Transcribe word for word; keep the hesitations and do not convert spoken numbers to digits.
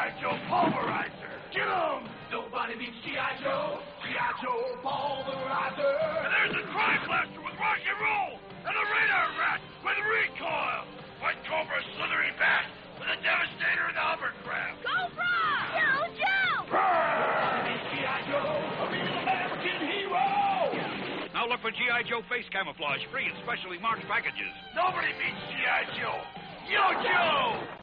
I. Joe Pulverizer. Get him! Nobody beats G I. Joe. G I. Joe Pulverizer. And there's the Crime Blaster with rock and roll. And the Radar Rat with recoil. White Cobra slithering back with a Devastator and the Hovercraft. Cobra! Yo, Joe! G I. Joe, a real American hero. Now look for G I. Joe face camouflage, free in specially marked packages. Nobody beats G I. Joe. Yo, Joe!